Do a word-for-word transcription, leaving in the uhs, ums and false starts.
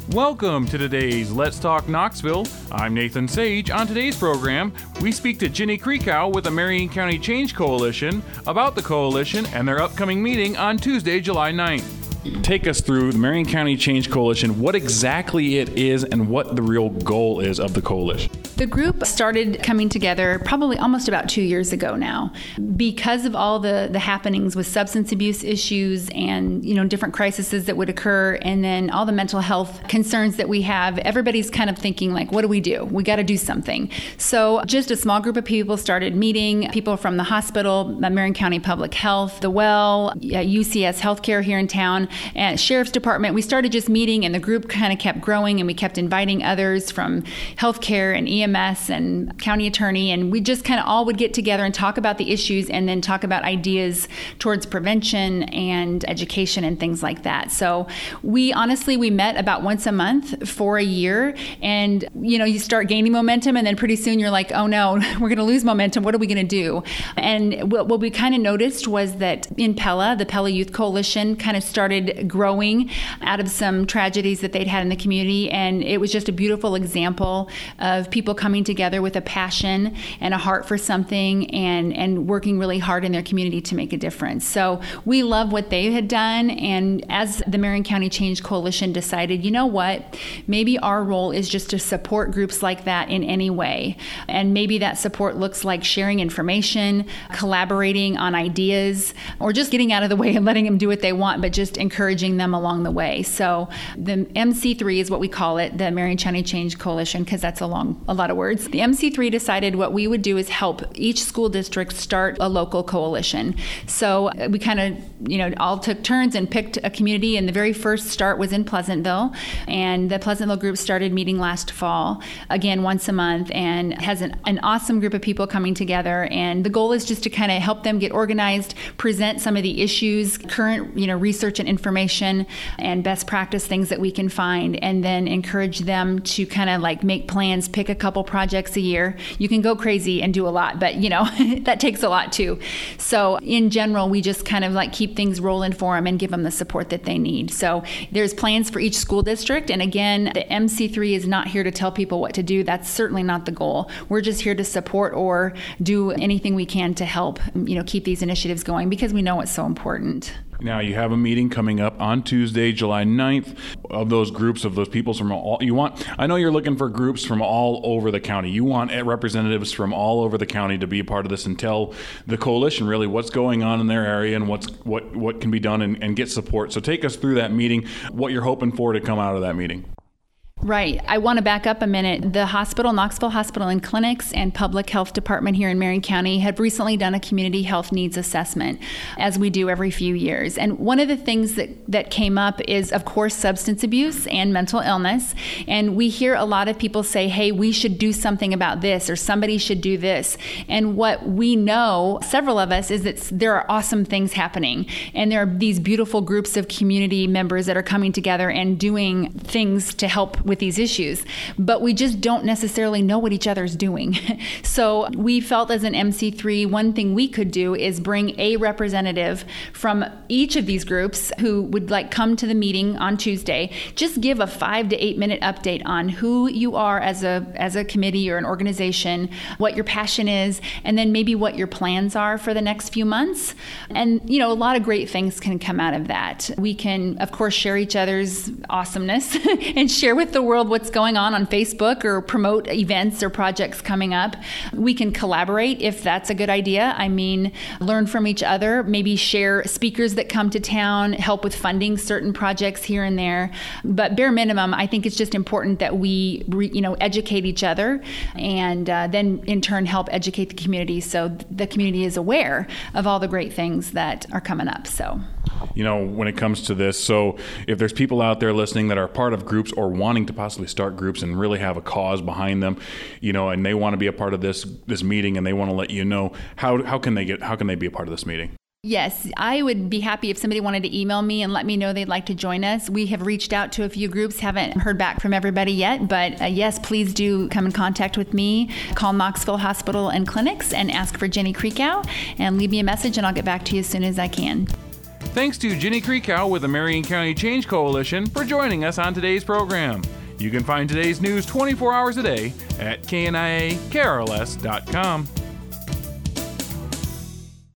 Welcome to today's Let's Talk Knoxville. I'm Nathan Sage. On today's program, we speak to Jenny Kreekow with the Marion County Change Coalition about the coalition and their upcoming meeting on Tuesday, July ninth. Take us through the Marion County Change Coalition, what exactly it is and what the real goal is of the coalition. The group started coming together probably almost about two years ago now. Because of all the, the happenings with substance abuse issues and, you know, different crises that would occur, and then all the mental health concerns that we have, everybody's kind of thinking like, what do we do? We got to do something. So just a small group of people started meeting, people from the hospital, Marion County Public Health, the Well, U C S Healthcare here in town, and Sheriff's Department. We started just meeting, and the group kind of kept growing, and we kept inviting others from healthcare and E M S and county attorney, and we just kind of all would get together and talk about the issues and then talk about ideas towards prevention and education and things like that. So we honestly, we met about once a month for a year, and you know, you start gaining momentum, and then pretty soon you're like, oh no, we're going to lose momentum. What are we going to do? And what, what we kind of noticed was that in Pella, the Pella Youth Coalition kind of started growing out of some tragedies that they'd had in the community, and it was just a beautiful example of people coming together with a passion and a heart for something, and and working really hard in their community to make a difference. So we love what they had done, and as the Marion County Change Coalition decided, you know what, maybe our role is just to support groups like that in any way, and maybe that support looks like sharing information, collaborating on ideas, or just getting out of the way and letting them do what they want, but just encouraging them along the way. So the M C three is what we call it, the Marion County Change Coalition, because that's a long, a lot of words. The M C three decided what we would do is help each school district start a local coalition. So we kind of, you know, all took turns and picked a community, and the very first start was in Pleasantville, and the Pleasantville group started meeting last fall, again once a month, and has an, an awesome group of people coming together, and the goal is just to kind of help them get organized, present some of the issues, current, you know, research and information and best practice things that we can find, and then encourage them to kind of like make plans, pick a couple projects a year. You can go crazy and do a lot, but you know, that takes a lot too. So in general, we just kind of like keep things rolling for them and give them the support that they need. So there's plans for each school district. And again, the M C three is not here to tell people what to do. That's certainly not the goal. We're just here to support or do anything we can to help, you know, keep these initiatives going, because we know it's so important. Now, you have a meeting coming up on Tuesday, July ninth, of those groups, of those people from all, you want, I know you're looking for groups from all over the county. You want representatives from all over the county to be a part of this and tell the coalition really what's going on in their area and what's what, what can be done, and, and get support. So take us through that meeting, what you're hoping for to come out of that meeting. Right. I want to back up a minute. The hospital, Knoxville Hospital and Clinics, and Public Health Department here in Marion County have recently done a community health needs assessment, as we do every few years. And one of the things that, that came up is, of course, substance abuse and mental illness. And we hear a lot of people say, hey, we should do something about this, or somebody should do this. And what we know, several of us, is that there are awesome things happening. And there are these beautiful groups of community members that are coming together and doing things to help with these issues, but we just don't necessarily know what each other's doing. So we felt as an M C three, one thing we could do is bring a representative from each of these groups who would like come to the meeting on Tuesday, just give a five to eight minute update on who you are as a as a committee or an organization, what your passion is, and then maybe what your plans are for the next few months. And you know, a lot of great things can come out of that. We can, of course, share each other's awesomeness and share with the world what's going on on Facebook, or promote events or projects coming up. We can collaborate if that's a good idea. I mean, learn from each other, maybe share speakers that come to town, help with funding certain projects here and there. But bare minimum, I think it's just important that we, re, you know, educate each other, and uh, then in turn help educate the community, so the community is aware of all the great things that are coming up. So, you know, when it comes to this, so if there's people out there listening that are part of groups or wanting to possibly start groups and really have a cause behind them, you know, and they want to be a part of this this meeting, and they want to let you know, how how can they get how can they be a part of this meeting? Yes, I would be happy if somebody wanted to email me and let me know they'd like to join us. We have reached out to a few groups, haven't heard back from everybody yet, but uh, yes, please do come in contact with me. Call Knoxville Hospital and Clinics and ask for Jenny Kreekow, and leave me a message, and I'll get back to you as soon as I can. Thanks to Ginny Kreekow with the Marion County Change Coalition for joining us on today's program. You can find today's news twenty-four hours a day at K N I A K R L S dot com.